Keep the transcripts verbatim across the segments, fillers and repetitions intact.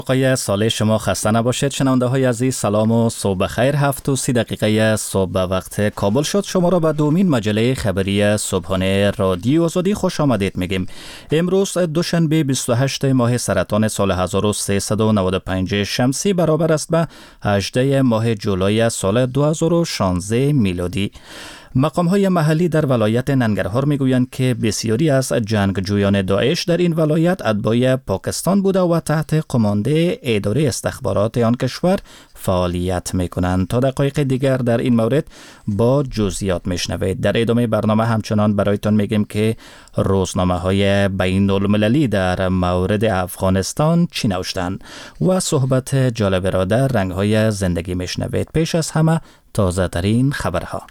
آقای صالح، شما خسته نباشید. شنونده های عزیز، سلام و صبح بخیر. هفت و سی دقیقه صبح به وقت کابل شد. شما را به دومین مجله خبری صبحانه رادیو آزادی خوش آمدید میگیم. امروز دوشنبه بیست و هشتم ماه سرطان سال هزار و سیصد و نود و پنج شمسی برابر است به هجدهم ماه جولای سال دو هزار و شانزده میلادی. مقام‌های محلی در ولایت ننگرهار میگویند که بسیاری از جنگجویان داعش در این ولایت اتباع پاکستان بوده و تحت قمانده اداره استخبارات آن کشور فعالیت میکنند. تا دقایق دیگر در این مورد با جزئیات میشنوید. در ادامه برنامه همچنان برایتان میگیم که روزنامه‌های بین المللی در مورد افغانستان چی نوشتند و صحبت جالب را در رنگ‌های زندگی میشنوید. پیش از همه تازه ترین خبرها.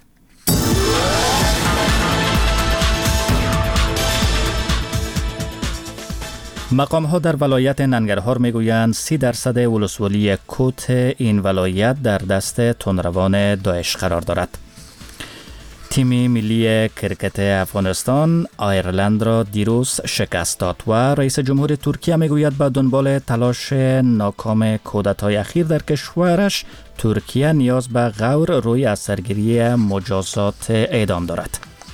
مقام ها در ولایت ننگرهار میگویند سی درصد ولسوالی کوت این ولایت در دست تندروان داعش قرار دارد. تیم ملی کرکت افغانستان آیرلند را دیروز شکست داد و رئیس جمهور ترکیه میگوید به دنبال تلاش ناکام کودتای اخیر در کشورش ترکیه نیاز به غور روی از سرگیری مجازات اعدام دارد.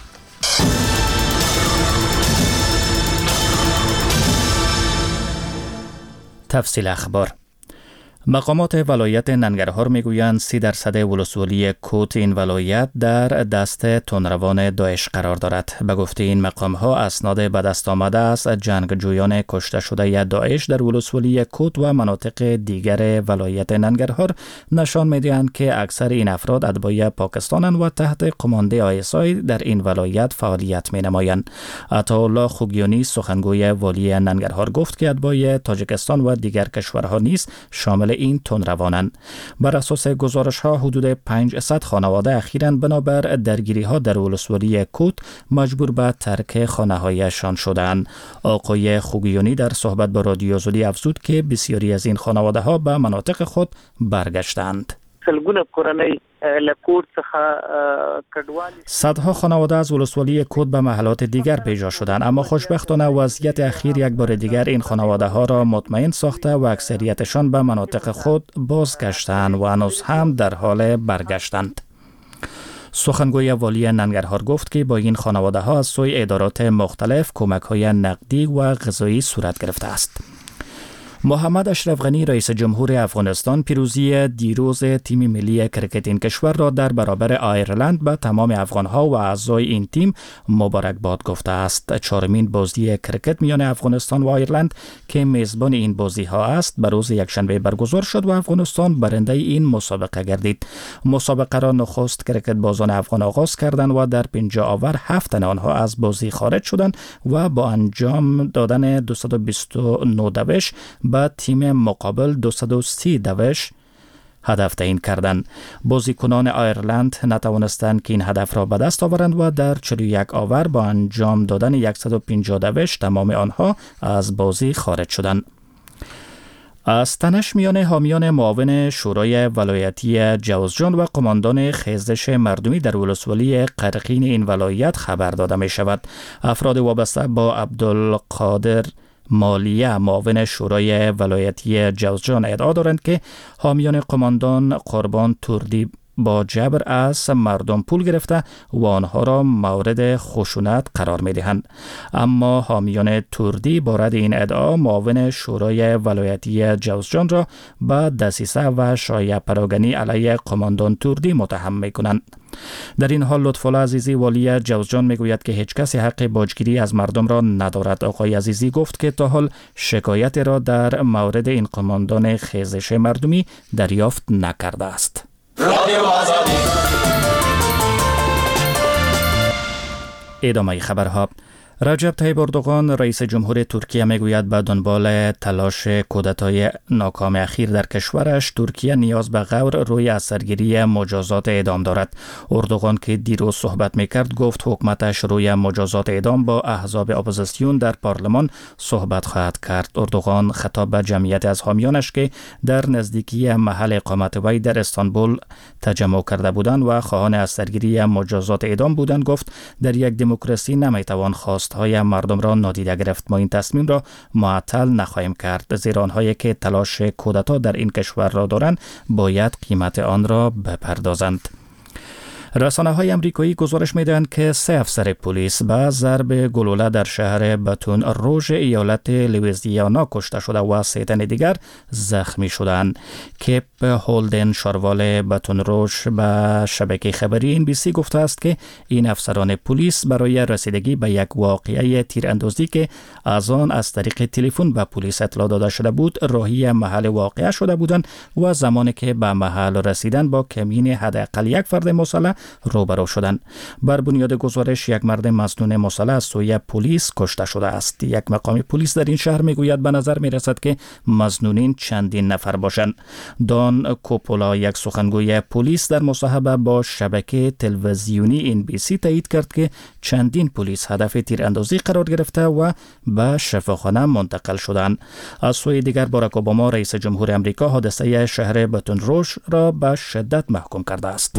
تفصیل اخبار. مقامات ولایت ننگرهار میگویند سی درصد ولسوالی کوت این ولایت در دست تندروان داعش قرار دارد. به گفته این مقام ها اسناد به دست آمده است جنگجویان کشته شده داعش در ولسوالی کوت و مناطق دیگر ولایت ننگرهار نشان میدهند که اکثر این افراد اتباع پاکستانند و تحت قمانده آی اس آی در این ولایت فعالیت می نمایند. عطاالله خوگیانی سخنگوی والی ننگرهار گفت که اتباع تاجیکستان و دیگر کشورها نیز شامل این تندروانند. بر اساس گزارش ها حدود پانصد خانواده اخیراً بنابر درگیری ها در ولسوالی کوت مجبور به ترک خانه هایشان شدند. آقای خوگیانی در صحبت با رادیو آزادی افزود که بسیاری از این خانواده ها به مناطق خود برگشتند. صدها خانواده از ولسوالی کوت به محلات دیگر پیجا شدند، اما خوشبختانه وضعیت اخیر یک بار دیگر این خانواده ها را مطمئن ساخته و اکثریتشان به مناطق خود بازگشتند و هنوز هم در حال برگشتند. سخنگوی والی ننگرهار گفت که با این خانواده ها از سوی ادارات مختلف کمک های نقدی و غذایی صورت گرفته است. محمد اشرف غنی رئیس جمهور افغانستان پیروزی دیروز تیم ملی کرکت این کشور را در برابر آیرلند به تمام افغانها و اعضای این تیم مبارکباد گفته است. چهارمین بازی کرکت میان افغانستان و آیرلند که میزبان این بازی ها است به روز یکشنبه برگزار شد و افغانستان برنده این مسابقه گردید. مسابقه را نخست کرکت بازان افغان آغاز کردند و در پنجاه آور هفت تن آنها از بازی خارج شدند و با انجام دادن دویست و بیست و نه دوش با تیم مقابل دویست و سی دوش هدف تعیین کردند. بازیکنان آیرلند نتوانستند که این هدف را به دست آورند و در چهل و یک آور با انجام دادن صد و پنجاه دوش تمام آنها از بازی خارج شدند. از تنش میان حامیان معاون شورای ولایتی جوزجان و قماندان خیزش مردمی در ولسوالی قرقین این ولایت خبر داده می شود. افراد وابسته با عبدالقادر مالیه معاون شورای ولایتی جوزجان ادعا دارند که حامیان قماندان قربان توردی با جبر از مردم پول گرفته و آنها را مورد خشونت قرار می دهند. اما حامیان توردی با رد این ادعا معاون شورای ولایتی جوزجان را به دسیسه و شایعه پراکنی علیه قماندان توردی متهم می کنند. در این حال لطفالله عزیزی والی جوزجان میگوید که هیچ کسی حق باجگیری از مردم را ندارد. آقای عزیزی گفت که تا حال شکایت را در مورد این قماندان خیزش مردمی دریافت نکرده است. ادامه خبرها. رجب طیب اردوغان رئیس جمهور ترکیه میگوید به دنبال تلاش کودتای ناکام اخیر در کشورش ترکیه نیاز به غور روی از سرگیری مجازات اعدام دارد. اردوغان که دیروز صحبت میکرد گفت حکومتش روی مجازات اعدام با احزاب اپوزیسیون در پارلمان صحبت خواهد کرد. اردوغان خطاب به جمعیت از حامیانش که در نزدیکی محل اقامت وی در استانبول تجمع کرده بودند و خواهان از سرگیری مجازات اعدام بودند گفت در یک دموکراسی نمیتوان خواست خواست های مردم را نادیده گرفت. ما این تصمیم را معطل نخواهیم کرد، زیرا آنهایی که تلاش کودتا در این کشور را دارند باید قیمت آن را بپردازند. رسانه های امریکایی گزارش می‌دهند که سه افسر پلیس به ضرب گلوله در شهر باتون روژ ایالت لوئیزیانا کشته شده و سه تن دیگر زخمی شدند. کیپ هولدن شاروال باتون روژ به شبکه خبری این بی سی گفته است که این افسران پلیس برای رسیدگی به یک واقعه تیراندازی که از آن از طریق تلفن به پلیس اطلاع داده شده بود راهی محل واقعه شده بودند و زمانی که به محل رسیدن با کمین حداقل یک فرد مسلح روبرو شدند. بر بنیاد گزارش یک مرد مسنون مسلح از سوی پلیس کشته شده است. یک مقام پلیس در این شهر میگوید به نظر میرسد که مسنونین چندین نفر باشند. دان کوپولا یک سخنگوی پلیس در مصاحبه با شبکه تلویزیونی این بی سی تایید کرد که چندین پلیس هدف تیراندازی قرار گرفته و به شفاخانه منتقل شدند. از سوی دیگر باراک اوباما رئیس جمهور امریکا حادثه شهر باتون روژ را به شدت محکوم کرده است.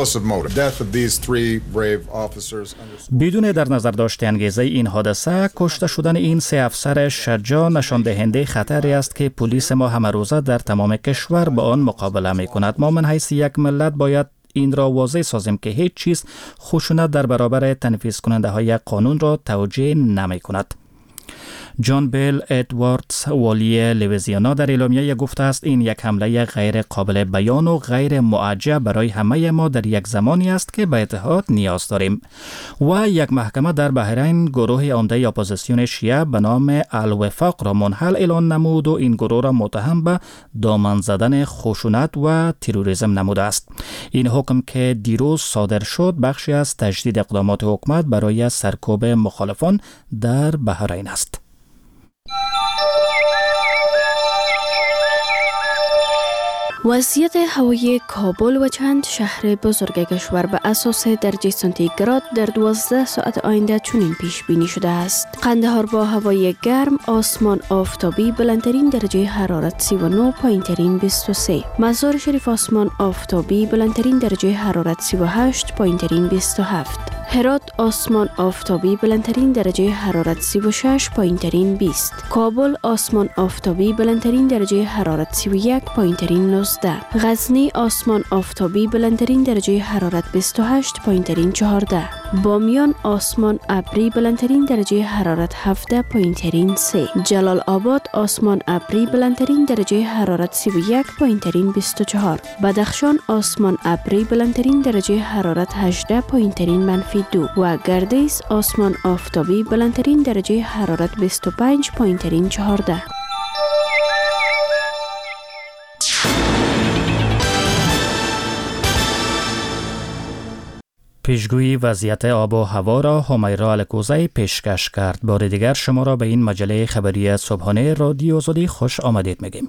بدون در نظر داشتن انگیزه این حادثه، کشته شدن این سه افسر شجاع نشان دهنده خطری است که پلیس ما همه روزه در تمام کشور با آن مقابله می کند. ما من حیث یک ملت باید این را واضح سازیم که هیچ چیز خشونت در برابر تنفیذ کننده های قانون را توجیه نمی کند. جان بیل ادواردز والی لوئیزیانا در اعلامیه گفته است این یک حمله غیر قابل بیان و غیر معجب برای همه ما در یک زمانی است که به اتحاد نیاز داریم. و یک محکمه در بحرین گروه عمده اپوزیسیون شیعه به نام الوفاق را منحل اعلان نمود و این گروه را متهم به دامن زدن خشونت و تروریسم نموده است. این حکم که دیروز صادر شد بخشی از تجدید اقدامات حکومت برای سرکوب مخالفان در بحرین است. وضعیت هوایی کابل و چند شهر بزرگ کشور به اساس درجه سانتیگراد در دوازده ساعت آینده چنین پیش بینی شده است. قندهار با هوای گرم، آسمان آفتابی، بلندترین درجه حرارت سی و نه، پایینترین بیست و سه. مزار شریف آسمان آفتابی، بلندترین درجه حرارت سی و هشت، پایینترین بیست و هفت. هرات آسمان آفتابی، بلندترین درجه حرارت سی و شش، پایینترین بیست. کابل آسمان آفتابی، بلندترین درجه حرارت سی و یک، پایینترین نوزده. غزنی آسمان آفتابی، بلندترین درجه حرارت بیست و هشت، پایینترین چهارده. بامیان آسمان ابری، بلندترین درجه حرارت هفده، پایینترین سه. جلال آباد آسمان ابری، بلندترین درجه حرارت سی و یک، پایینترین بیست و چهار. بدخشان آسمان ابری، بلندترین درجه حرارت هجده، پایینترین منفی دو. و گردیز آسمان آفتابی، بلندترین درجه حرارت بیست و پنج، پایینترین چهارده. پیشگویی وضعیت آب و هوا را همیرا الکوزی پیشکش کرد. بار دیگر شما را به این مجله خبری صبحانه رادیو آزادی خوش آمدید میگیم.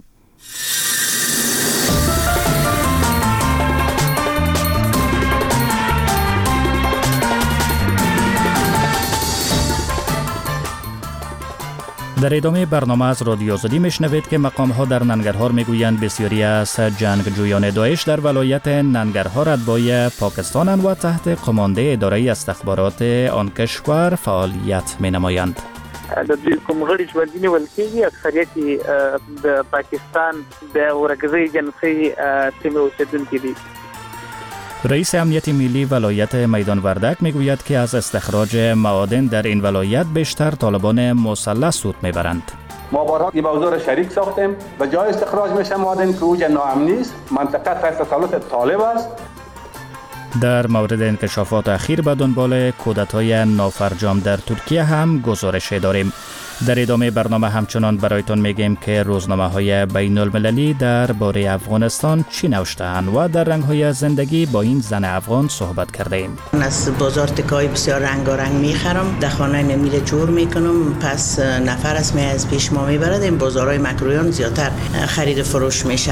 در ادامه برنامه از رادیو آزادی میشنوید که مقام ها در ننگرهار میگویند بسیاری از جنگجویان داعش در ولایت ننگرهار اتباع پاکستانند و تحت قمانده اداره استخبارات آن کشور فعالیت می نمایند. د دوی کوم غړي ژوندي نیول کېږي اکثریت د پاکستان د اورګزۍ جنسي سیمې اوسېدونکي دي. رئیس امنیت ملی ولایت میدان وردک میگوید که از استخراج معادن در این ولایت بیشتر طالبان مسلح سود میبرند. ما بارها این موضوع را شریک ساختیم و جای استخراج میشه معادن که اوج ناامنی است، منطقه تحت تسلط طالب است. در مورد انکشافات اخیر به دنبال کودتای نافرجام در ترکیه هم گزارش داریم. در ادامه برنامه همچنان برایتان میگیم که روزنامه های بین المللی در باره افغانستان چی نوشته‌اند و در رنگ های زندگی با این زن افغان صحبت کرده ایم. از بازار تکای بسیار رنگارنگ میخرم، در خانه نمیره جور میکنم، پس نفر از می از پیش ما میبرد. این بازارهای مکرویان زیادتر خرید فروش میشه.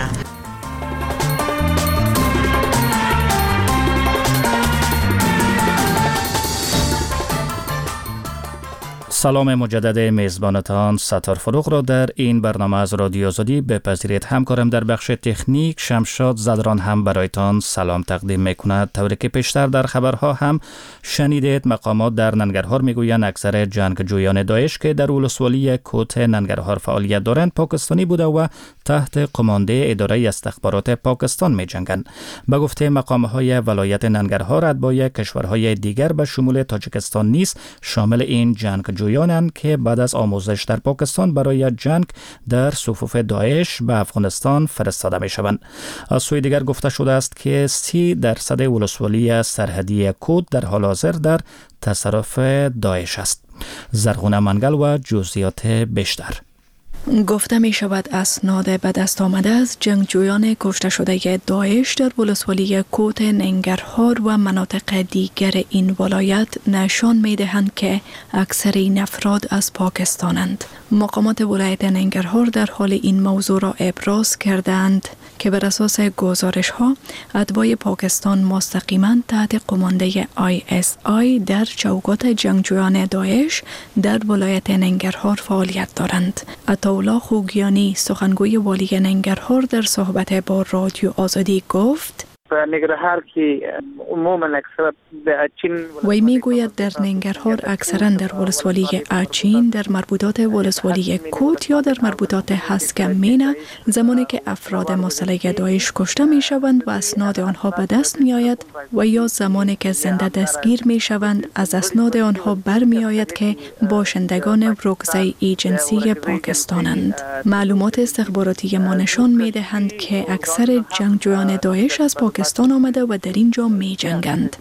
سلام مجدد میزبانتان ستار فروغ را در این برنامه از رادیو آزادی بپذیرید. همکارم در بخش تکنیک شمشاد زدران هم برایتان سلام تقدیم میکند. طوری که پیشتر در خبرها هم شنیدید، مقامات در ننگرهار میگویند اکثر جنگجویان داعش که در ولسوالی کوت ننگرهار فعالیت دارند پاکستانی بوده و تحت قمانده اداره استخبارات پاکستان میجنگند. به گفته مقامهای ولایت ننگرهار، اتباع کشورهای دیگر به شمول تاجیکستان نیز شامل این جنگجویانند که بعد از آموزش در پاکستان برای جنگ در صفوف داعش به افغانستان فرستاده می شوند. از سوی دیگر گفته شده است که سی درصد ولسوالی سرحدی کوت در حال حاضر در تصرف داعش است. زرغونه منگل و جزئیات بیشتر. گفته می شود اسناد به دست آمده از جنگجویان کشته شده داعش در ولسوالی کوت ننگرهار و مناطق دیگر این ولایت نشان می دهند که اکثر این افراد از پاکستانند. مقامات ولایت ننگرهار در حال این موضوع را ابراز کردند که بر اساس گزارش ها اتباع پاکستان مستقیما تحت قمانده آی اس آی در چوکات جنگجویان داعش در ولایت ننگرهار فعالیت دارند. عطاالله خوگیانی سخنگوی والی ننگرهار در صحبت با رادیو آزادی گفت: ننگرهار که عموما اکثر به اچین وی میگوید در ننگرهار اکثرا در ولسوالی اچین، در مربوطات ولسوالی کوت یا در مربوطات هسکم مینه زمانی که افراد مسلح داعش کشته می شوند و اسناد آنها به دست می آید و یا زمانی که زنده دستگیر می شوند از اسناد آنها بر می آید که باشندگان رکزه ایجنسی پاکستانند. معلومات استخباراتی ما نشان می دهند که اکثر جنگجویان داعش از پاکستان آمده و در اینجا می جنگند.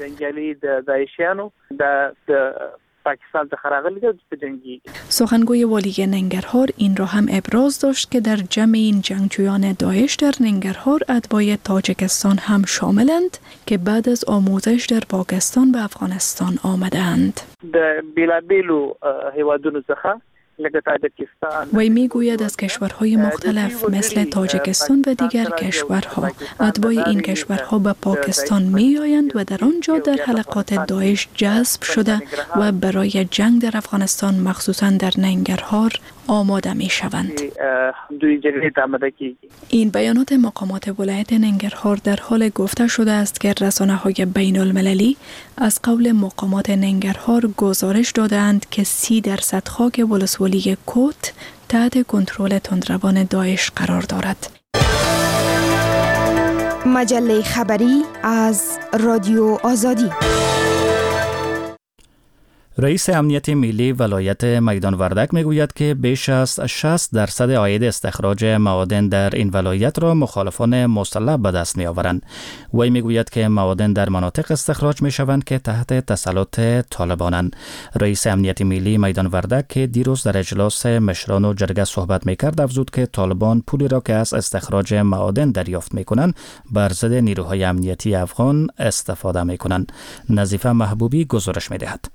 سخنگوی والی ننگرهار این را هم ابراز داشت که در جمع این جنگجویان داعش در ننگرهار اتباع تاجیکستان هم شاملند که بعد از آموزش در پاکستان به افغانستان آمدند. وی می گوید از کشورهای مختلف مثل تاجیکستان و دیگر کشورها اتباع این کشورها به پاکستان می آیند و در آنجا در حلقات داعش جذب شده و برای جنگ در افغانستان مخصوصا در ننگرهار آماده می شوند. این بیانات مقامات ولایت ننگرهار در حال گفته شده است که رسانه های بین المللی از قول مقامات ننگرهار گزارش دادند که سی درصد خاک ولسوالی کوت تحت کنترل تندروان داعش قرار دارد. مجله خبری از رادیو آزادی. رئیس امنیت ملی ولایت میدان وردک میگوید که بیش از شصت درصد عاید استخراج معادن در این ولایت را مخالفان مسلح به دست می آورند. وی میگوید که معادن در مناطق استخراج می شوند که تحت تسلط طالبانند. رئیس امنیت ملی میدان وردک که دیروز در اجلاس مشران و جرگه صحبت میکرد افزود که طالبان پولی را که از استخراج معادن دریافت میکنند بر ضد نیروهای امنیتی افغان استفاده میکنند. نظیفه محبوبی گزارش میدهد.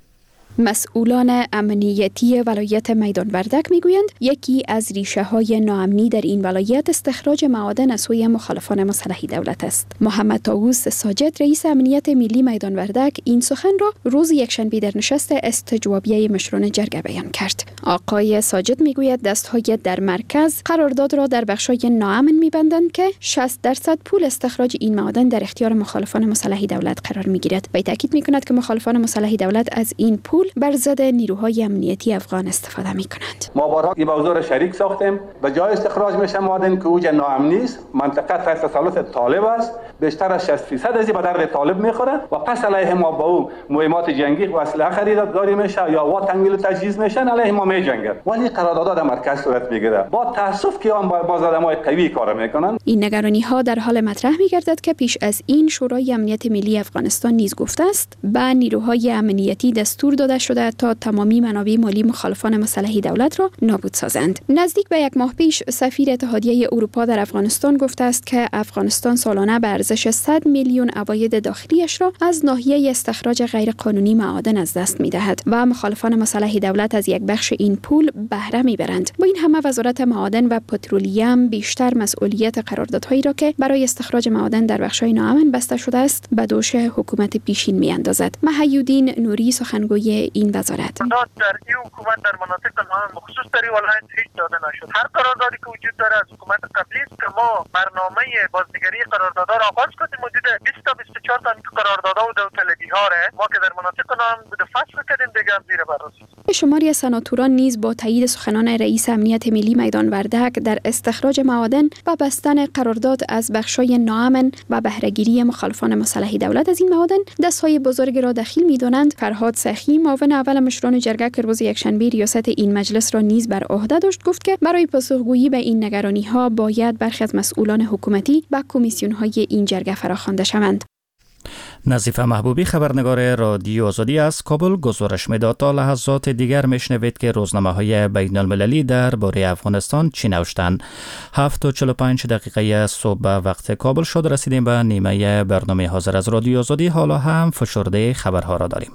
مسئولان امنیتی ولایت میدان وردک میگویند یکی از ریشه های ناامنی در این ولایت استخراج معادن از سوی مخالفان مسلح دولت است. محمد طاووس ساجد رئیس امنیت ملی میدان وردک این سخن را روز یکشنبه در نشست استجوابیه مشران جرگه بیان کرد. آقای ساجد میگوید دستهای در مرکز قرارداد را در بخشای ناامن میبندند که شصت درصد پول استخراج این معادن در اختیار مخالفان مسلح دولت قرار میگیرد. وی تاکید میکند که مخالفان مسلح دولت از این پول بر ضد نیروهای امنیتی افغان استفاده میکنند. ما بارها این موضوع را شریک ساختیم. به جای استخراج میشه معادن که اوج ناامنی است، منطقه تحت تسلط طالب است، بیشتر از شصت درصد از این به درد طالب میخوره و پس علیه ما با او مهمات جنگی و اسلحه خریداری میشه یا وا تنگیل تجهیز میشن، علیه ما میجنگن. ولی قرارداد در مرکز صورت میگیره. با تاسف که آن با زدمای قوی کار میکنن. این نگرانی ها در حال مطرح میگردد که پیش از این شورای امنیت ملی افغانستان نیز گفته است به نیروهای امنیتی دستور داده شده تا تمامی منابع مالی مخالفان مسلح دولت را نابود سازند. نزدیک به یک ماه پیش سفیر اتحادیه اروپا در افغانستان گفته است که افغانستان سالانه به ارزش صد میلیون عواید داخلیش را از ناحیه استخراج غیرقانونی معادن از دست می‌دهد و مخالفان مسلح دولت از یک بخش این پول بهره می‌برند. با این همه وزارت معادن و پترولیوم بیشتر مسئولیت قراردادهایی را که برای استخراج معادن در بخش‌های ناامن بسته شده است به دوش حکومت پیشین می‌اندازد. محی‌الدین نوری سخنگوی این وزارت؟ در این حکومت در مناطق نام مخصوص در این ولایت هیچ داده نشد. هر قراردادی که وجود داره از حکومت قبلی است که ما برنامه بازنگری قراردادها را آغاز کردیم. حدود بیست تا بیست و چهار تا قراردادها و داوطلبی ها را ما که در مناطق نام بوده فصل کردیم دیگه زیر بررسی. شماری سناتوران نیز با تایید سخنان رئیس امنیت ملی میدان وردک در استخراج معادن و بستن قرارداد از بخشای ناامن و بهره‌گیری مخالفان مسلح دولت از این معادن دست‌های بزرگ را دخیل می‌دانند. فرهاد سخی معاون اول مشران جرگه که روز یکشنبه ریاست این مجلس را نیز بر عهده داشت گفت که برای پاسخگویی به این نگرانی‌ها باید برخی از مسئولان حکومتی به کمیسیون‌های این جرگه فراخوانده شوند. نظیفه محبوبی خبرنگار رادیو آزادی از کابل گزارش میداد. تا لحظات دیگر میشنوید که روزنامه‌های بین المللی در باره افغانستان چی نوشتند. هفت و چهل و پنج دقیقه صبح وقت کابل شد. رسیدیم به نیمه برنامه حاضر از رادیو آزادی. حالا هم فشرده خبرها را داریم.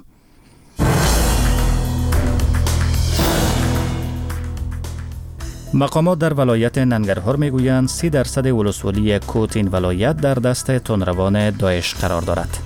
مقامات در ولایت ننگرهار میگویند سی درصد ولسوالی کوت این ولایت در دست تندروان داعش قرار دارد.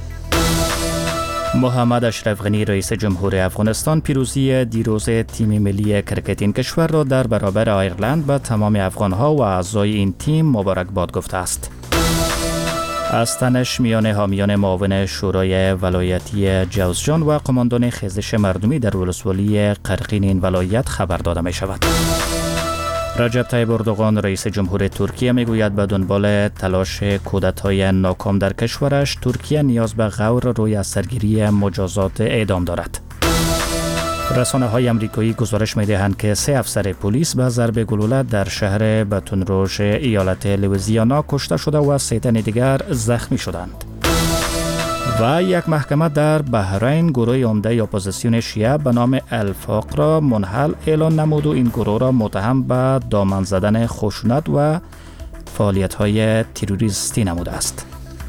محمد اشرف غنی رئیس جمهور افغانستان پیروزی دیروز تیم ملی کرکت این کشور را در برابر آیرلند به تمام افغانها و اعضای این تیم مبارکباد گفته است. از تنش میان حامیان معاون شورای ولایتی جوزجان و قماندان خیزش مردمی در ولسوالی قرقین این ولایت خبر داده می شود. رجب طیب اردوغان رئیس جمهور ترکیه میگوید به دنبال تلاش کودتای ناکام در کشورش ترکیه نیاز به غور روی از سرگیری مجازات اعدام دارد. رسانه های امریکایی گزارش می دهند که سه افسر پلیس به ضرب گلوله در شهر باتون روژ ایالت لوئیزیانا کشته شده و سه تن دیگر زخمی شدند. و یک محکمه در بحرین گروه عمده اپوزیسیون شیعه به نام الفاق را منحل اعلان نمود و این گروه را متهم به دامن زدن خشونت و فعالیت‌های تروریستی نموده است.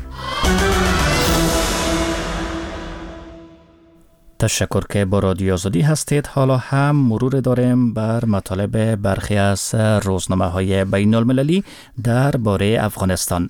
تشکر که با رادیو آزادی هستید. حالا هم مرور داریم بر مطالب برخی از روزنامه‌های بین المللی در باره افغانستان.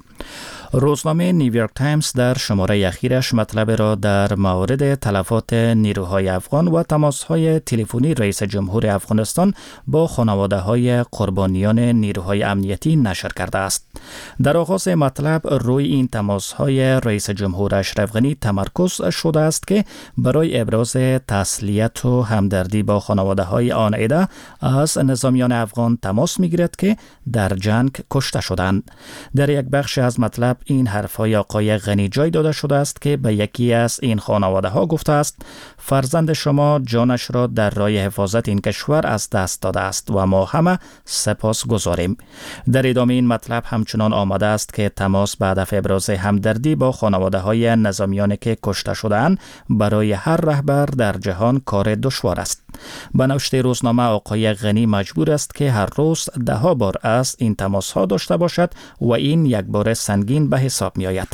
روزنامه نیویورک تایمز در شماره اخیرش مطلب را در مورد تلفات نیروهای افغان و تماس‌های تلفنی رئیس جمهور افغانستان با خانواده‌های قربانیان نیروهای امنیتی نشر کرده است. در آغاز مطلب روی این تماس‌های رئیس جمهور اشرف غنی تمرکز شده است که برای ابراز تسلیت و همدردی با خانواده‌های آن عده از نظامیان افغان تماس می‌گیرد که در جنگ کشته شدند. در یک بخش از مطلب این حرفهای آقای غنی جای داده شده است که به یکی از این خانواده ها گفته است فرزند شما جانش را در راه حفاظت این کشور از دست داده است و ما همه سپاس گذاریم. در ادامه این مطلب همچنان آمده است که تماس به هدف ابراز همدردی با خانواده های نظامیانی که کشته شده‌اند برای هر رهبر در جهان کار دشوار است. به نوشته روزنامه آقای غنی مجبور است که هر روز ده ها بار از این تماس ها داشته باشد و این یک بار سنگین به حساب می آید.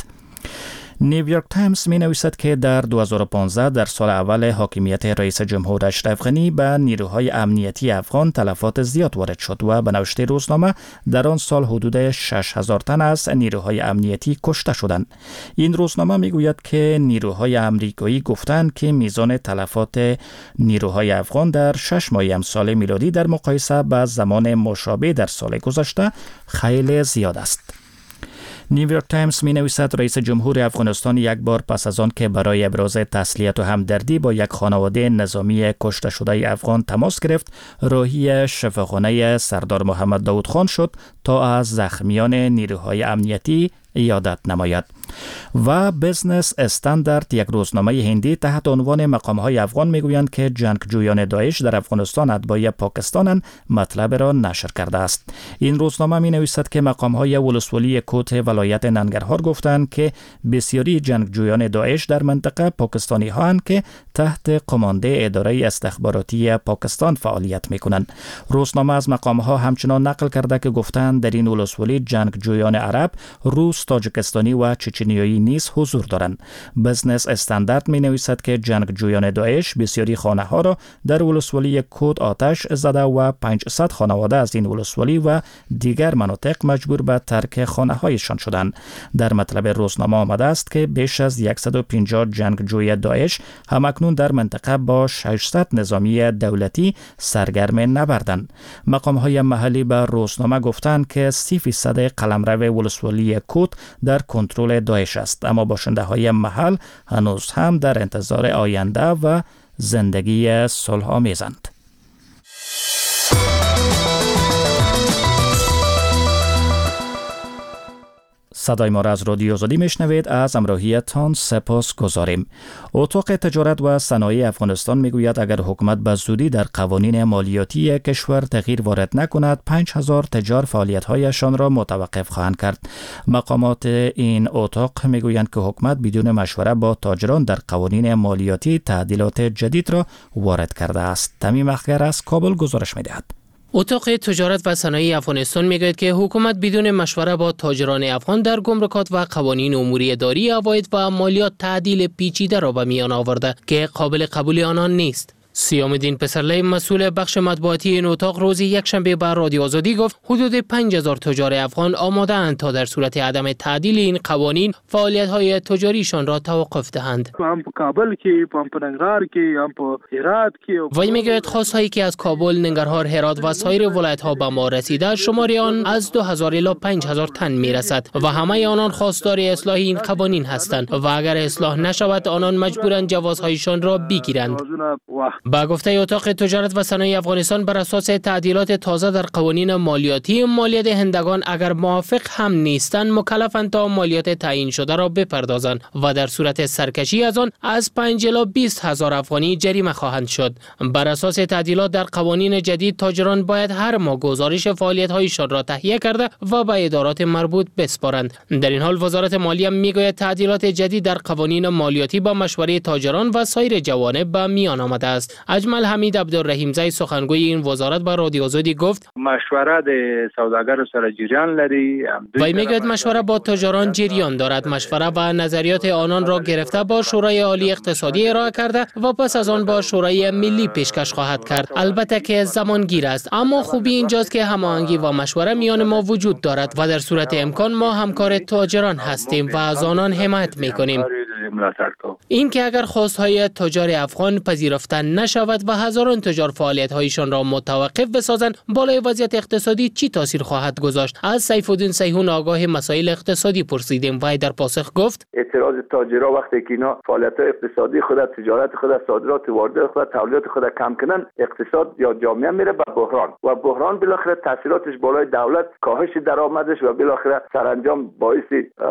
نیویورک تایمز می نویسد که در دو هزار و پانزده در سال اول حاکمیت رئیس جمهور اشرف غنی به نیروهای امنیتی افغان تلفات زیاد وارد شد و به نوشته روزنامه در آن سال حدود شش هزار تن از نیروهای امنیتی کشته شدند. این روزنامه می گوید که نیروهای آمریکایی گفتند که میزان تلفات نیروهای افغان در شش ماه امسال میلادی در مقایسه با زمان مشابه در سال گذشته خیلی زیاد است. نیویورک تایمز می نویسد رئیس جمهور افغانستان یک بار پس از آن که برای ابراز تسلیت و همدردی با یک خانواده نظامی کشته شده افغان تماس گرفت، راهی شفاخانه سردار محمد داود خان شد تا از زخمیان نیروهای امنیتی یادت نماید. و بزنس استاندارد یک روزنامه هندی تحت عنوان مقام‌های افغان میگویند که جنگجویان داعش در افغانستان اتباع پاکستانند مطلب را نشر کرده است. این روزنامه می نویسد که مقام‌های ولسوالی کوت ولایت ننگرهار گفتند که بسیاری جنگجویان داعش در منطقه پاکستانی هستند که تحت قمانده اداره استخباراتی پاکستان فعالیت میکنند. روزنامه از مقام‌ها همچنان نقل کرده که گفتند در این ولسوالی جنگجویان عرب، روس، تاجیکستانی و چچنی کنیایی نیز حضور دارند. بزنس استاندارد می نویسد که جنگجویان داعش بسیاری خانه ها را در ولسوالی کود آتش زده و پانصد خانواده از این ولسوالی و دیگر مناطق مجبور به ترک خانه هایشان شدند. در مطلب روزنامه آمده است که بیش از صد و پنجاه جنگجوی داعش همکنون در منطقه با ششصد نظامی دولتی سرگرم نبردند. مقام های محلی به روزنامه گفتند که سی فیصد قلمرو ولسوالی کود در کنترل داعش است، اما باشنده های محل هنوز هم در انتظار آینده و زندگی صلح آمیزند. صدای ما را از رادیو آزادی میشنوید. از همراهیتان سپاس گذاریم. اتاق تجارت و صنایع افغانستان میگوید اگر حکومت به زودی در قوانین مالیاتی کشور تغییر وارد نکند، پنج هزار تجار فعالیت‌هایشان را متوقف خواهند کرد. مقامات این اتاق میگویند که حکومت بدون مشوره با تاجران در قوانین مالیاتی تعدیلات جدید را وارد کرده است. تمیم اخگر از کابل گزارش میدهد. اتاق تجارت و صنایع افغانستان میگوید که حکومت بدون مشوره با تاجران افغان در گمرکات و قوانین امور اداری عواید و مالیات تعدیل پیچیده را به میان آورده که قابل قبول آنان نیست. سیام الدین پسرلی مسئول بخش مطبوعاتی این اتاق روز یکشنبه به رادیو آزادی گفت حدود پنج هزار تجار افغان آماده اند تا در صورت عدم تعدیل این قوانین فعالیت‌های تجاریشان را توقف دهند. هم په کابل کې، هم په ننګرهار کې، هم په هرات کې. وی میگوید خواستهایی که از کابل، ننگرهار، هرات و سایر ولایت‌ها به ما رسیده شماری آن از دو هزار الی پنج هزار تن میرسد و همه آنان خواستار اصلاح این قوانین هستند و اگر اصلاح نشود آنان مجبورند جوازهایشان را بگیرند. با گفته اتاق تجارت و صنایع افغانستان بر اساس تعدیلات تازه در قوانین مالیاتی، مالیات دهندگان اگر موافق هم نیستند مکلفند تا مالیات تعیین شده را بپردازند و در صورت سرکشی از آن از پنج الی بیست هزار افغانی جریمه خواهند شد. بر اساس تعدیلات در قوانین جدید تاجران باید هر ماه گزارش فعالیت‌هایشان را تهیه کرده و به ادارات مربوط بسپارند. در این حال وزارت مالیه میگوید تعدیلات جدید در قوانین مالیاتی با مشوره تاجران و سایر جوانب به میان آمده است. اجمل حمید عبدالرحیم زی سخنگوی این وزارت با رادیو آزادی گفت مشوره د سوداګر سره جریان لري. وی میگوید مشوره با تاجران جریان دارد. مشوره و نظریات آنان را گرفته با شورای عالی اقتصادی ارائه کرده و پس از آن با شورای ملی پیشکش خواهد کرد. البته که زمانگیر است، اما خوبی اینجاست که هماهنگی و مشوره میان ما وجود دارد و در صورت امکان ما همکار تاجران هستیم و از آنان حمایت میکنیم. این که اگر خواستهای تجار افغان پذیرفته نشود و هزاران تجار فعالیت‌هایشان را متوقف بسازند، بالای وضعیت اقتصادی چی تاثیر خواهد گذاشت؟ از سیف الدین سیحون آگاه مسائل اقتصادی پرسیدیم. وی در پاسخ گفت اعتراض تاجرها وقتی که اینا فعالیت‌های اقتصادی خود، تجارت خود، صادرات واردات خود، تولیدات خود کم کنن، اقتصاد یا جامعه میره به بحران و بحران بالاخره تاثیراتش بالای دولت، کاهش درآمدش و بالاخره سرانجام باعث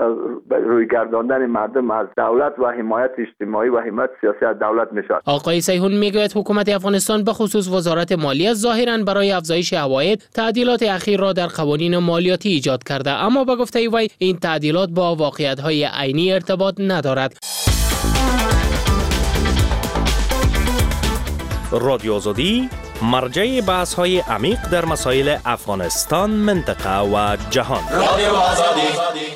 روی گرداندن مردم از دولت و حمایت اجتماعی و حمایت سیاسی از دولت میشه. آقای سیحون میگوید حکومت افغانستان به خصوص وزارت مالیه ظاهراً برای افزایش عواید تعدیلات اخیر را در قوانین مالیاتی ایجاد کرده، اما به گفته وی این تعدیلات با واقعیت‌های عینی ارتباط ندارد. رادیو آزادی مرجع بحث‌های عمیق در مسائل افغانستان، منطقه و جهان. رادیو آزادی.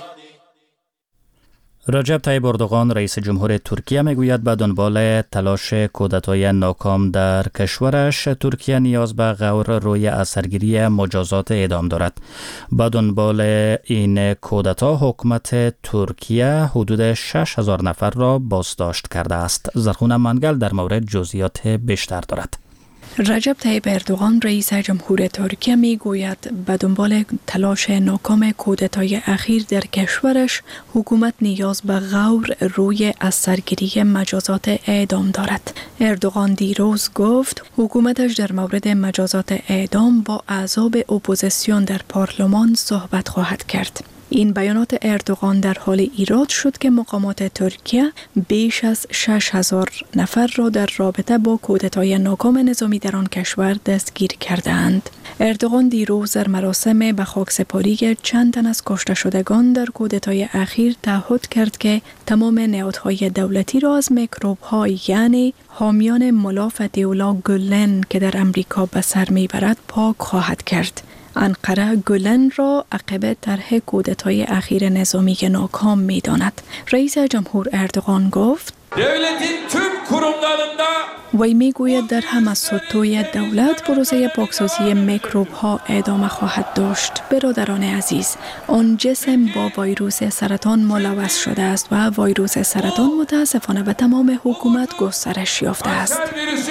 رجب طیب اردوغان رئیس جمهور ترکیه میگوید به دنبال تلاش کودتای ناکام در کشورش، ترکیه نیاز به غور روی اثرگیری مجازات اعدام دارد. به دنبال این کودتا حکومت ترکیه حدود شش هزار نفر را بازداشت کرده است. زرخون منگل در مورد جزئیات بیشتر دارد. رجب طیب اردوغان رئیس جمهور ترکیه می گوید به دنبال تلاش ناکام کودتای اخیر در کشورش، حکومت نیاز به غور روی اثرگیری مجازات اعدام دارد. اردوغان دیروز گفت حکومتش در مورد مجازات اعدام با احزاب اپوزیسیون در پارلمان صحبت خواهد کرد. این بیانات اردوغان در حال ایراد شد که مقامات ترکیه بیش از شش هزار نفر را در رابطه با کودتای ناکام نظامی در آن کشور دستگیر کردند. اردوغان دیروز در مراسم به خاکسپاری چند تن از کشته شدگان در کودتای اخیر تعهد کرد که تمام نهادهای دولتی را از میکروب‌ها یعنی حامیان ملا فتح‌الله گولن که در امریکا به سر میبرد پاک خواهد کرد. انقره گلن را عقب طرح کودتای اخیر نظامی ناکام می‌داند. رئیس جمهور اردوغان گفت وی میگوید در همه سطوح دولت پروسه پاکسازی میکروب ها ادامه خواهد داشت. برادران عزیز، آن جسم با ویروس سرطان ملوث شده است و ویروس سرطان متاسفانه به تمام حکومت گسترش یافته است.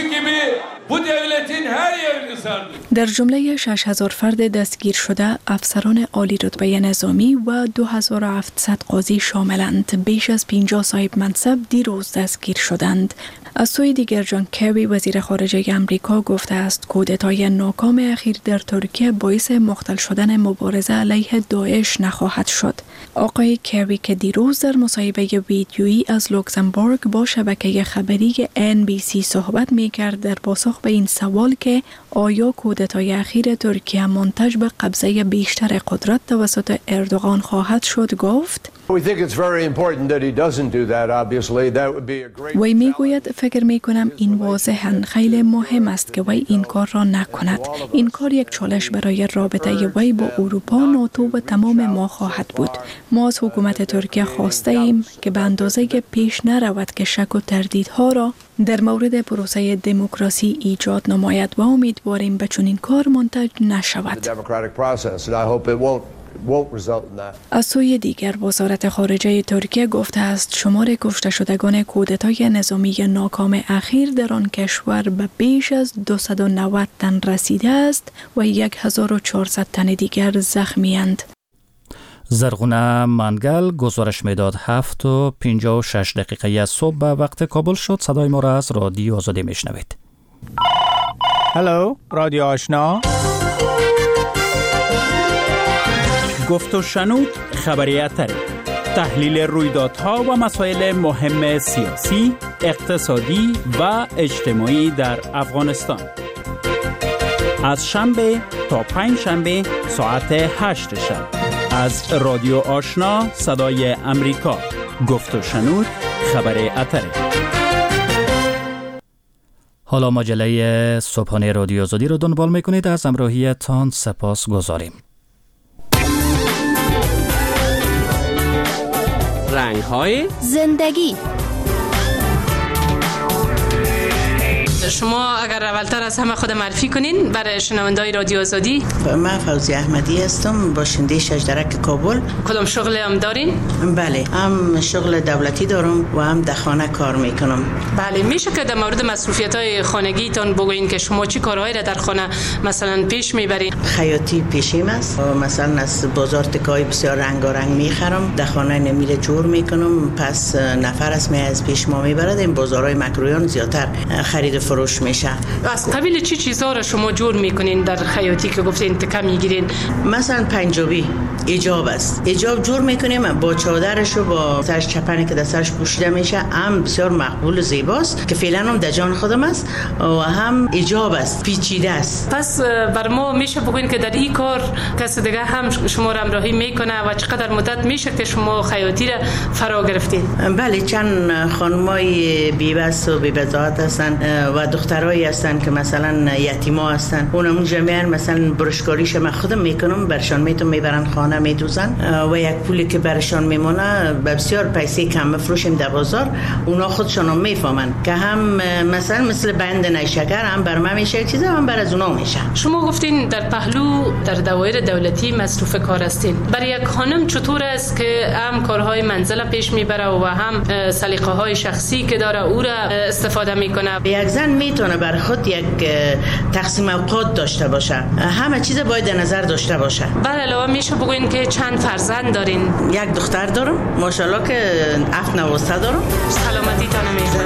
در جمله شش هزار فرد دستگیر شده، افسران عالی رتبه نظامی و دو هزار و هفتصد قاضی شاملند. بیش از پنجاه صاحب منصب دیروز دستگیر شدند. از سوی دیگر جان کری وزیر خارجه امریکا گفته است کودتای ناکام اخیر در ترکیه باعث مختل شدن مبارزه علیه داعش نخواهد شد. آقای کری که دیروز در مصاحبه ویدیویی از لوکزامبورگ با شبکه خبری ان بی سی صحبت می‌کرد، در پاسخ به این سوال که آیا کودتای اخیر ترکیه منتج به قبضه بیشتر قدرت توسط اردوغان خواهد شد گفت وی میگوید فکر می کنم این واضحاً خیلی مهم است که وی این کار را نکند. این کار یک چالش برای رابطه وی با اروپا، ناتو و تمام ما خواهد بود. ما از حکومت ترکیه خواسته ایم که به اندازه پیش نرود که شک و تردیدها را در مورد پروسه دموکراسی ایجاد نماید و امیدواریم به چنین کار منتج نشود. از سوی دیگر وزارت خارجه ترکیه گفته است شمار کشته شدگان کودتای نظامی ناکام اخیر در آن کشور به بیش از دویست و نود تن رسیده است و هزار و چهارصد تن دیگر زخمی‌اند. زرغونه منگل گزارش میداد. هفت و پنجاه و شش دقیقه از صبح به وقت کابل شد. صدای ما را از رادیو آزادی میشنوید. هلو، رادیو آشنا. گفت و شنود خبریاتری، تحلیل رویدادها و مسائل مهم سیاسی، اقتصادی و اجتماعی در افغانستان. از شنبه تا پنج شنبه ساعت هشت شب از رادیو آشنا صدای امریکا. گفت و شنود خبریاتری. حالا مجله صبحانه رادیو آزادی رو دنبال میکنید. از همراهیتان سپاس گذاریم. رنگ‌های زندگی. شما اگر اولتر از همه خود معرفی کنین برای شنونده‌های رادیو آزادی. من فوزی احمدی هستم، باشنده شجرک کابل. کدام شغل هم دارین؟ بله، هم شغل دولتی دارم و هم در خانه کار میکنم. بله، میشه که در مورد مصروفیت‌های خانگیتان بگوین که شما چی کارهایی را در خانه مثلا پیش میبرین؟ خیاطی پیشیم است. مثلا از بازار تکای بسیار رنگارنگ میخرم، در خانه نمیره جور میکنم، پس نفر از می از پیش ما میبرد. این بازارهای مکرویان زیادتر خرید فروش میشه. از قبیل چی چیزا رو شما جور میکنین در خیاطی که گفتین تکه میگیرین؟ مثلا پنجابی ایجاب است، ایجاب جور میکنیم با چادرش و با سرش چپنی که در سرش پوشیده میشه، هم بسیار مقبول و زیباست که فعلا هم در جان خودم است و هم ایجاب است، پیچیده است. پس بر ما میشه بگوین که در این کار کس دیگه هم شما را همراهی میکنه و چقدر مدت میشه که شما خیاطی را فرا گرفتین؟ بله، چند خانمای بی‌بس و بی‌بضاعت هستن و دخترایی هستن که مثلا یتیما هستن، اونم جمعا مثلا برشکاریش من خودم میکنم، برشان میتون میبرن خانه میدوزن و یک پولی که برشان میمونه بسیار پیسه کم مفروشیم در بازار. اونا خودشون هم میفهمن که هم مثلا مثل بند نیشکر هم بر من میشه چیزا، هم بر از اونا میشه. شما گفتین در پهلو در دوایر دولتی مصروف کار هستین. برای یک خانم چطور است که هم کارهای منزل پیش میبره و هم سلیقه های شخصی که داره او را استفاده میکنه؟ یک زن میتونه بر خود یک تقسیم اوقات داشته باشه، همه چیز باید در نظر داشته باشه. بله، علاوه میشه بگوین که چند فرزند دارین؟ یک دختر دارم، ماشاءالله که هفت نواسته دارم. سلامتی تا نمیزه.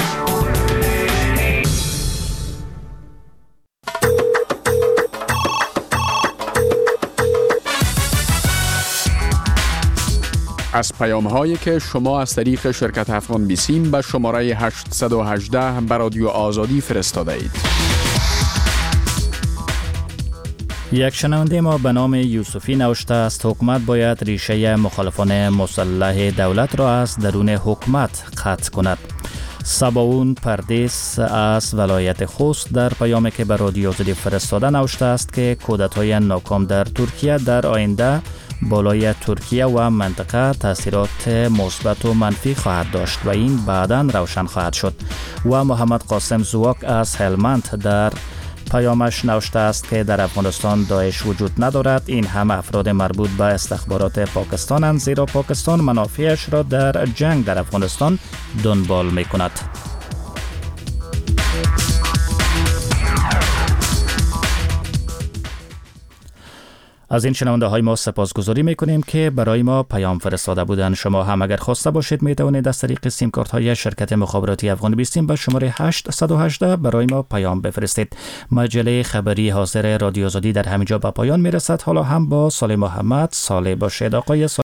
از پیام هایی که شما از طریق شرکت افغان بیسیم به شماره هشت یک هشت به رادیو آزادی فرستاده اید. یک شنونده ما به نام یوسفی نوشته است حکومت باید ریشه مخالفان مسلح دولت را از درون حکومت قطع کند. سباون پردیس از ولایت خوست در پیامی که به رادیو آزادی فرستاده نوشته است که کودتای ناکام در ترکیه در آینده بالای ترکیه و منطقه تاثیرات مثبت و منفی خواهد داشت و این بعداً روشن خواهد شد. و محمد قاسم زواک از هلمند در پیامش نوشته است که در افغانستان داعش وجود ندارد. این همه افراد مربوط به استخبارات پاکستانند، زیرا پاکستان منافعش را در جنگ در افغانستان دنبال می کند. از این شنونده های ما سپاسگزاری میکنیم که برای ما پیام فرستاده بودند. شما هم اگر خواسته باشید می توانید از طریق سیم کارت های شرکت مخابراتی افغان بیستیم به شماره هشت یک هشت برای ما پیام بفرستید. مجله خبری حاضر رادیو آزادی در همینجا به پایان میرسد. حالا هم با صالح محمد صالح باشید. آقای